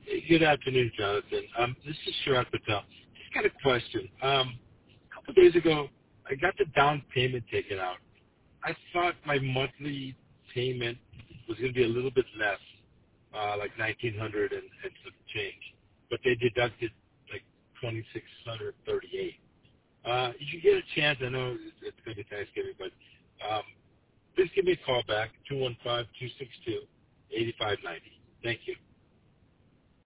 Good afternoon, Jonathan. This is Sharad Patel. Just got a question. A couple of days ago, I got the down payment taken out. I thought my monthly payment was going to be a little bit less, like $1,900 and some change, but they deducted like $2,638. If you get a chance, I know it's going to be Thanksgiving, but please give me a call back, 215-262-8590. Thank you.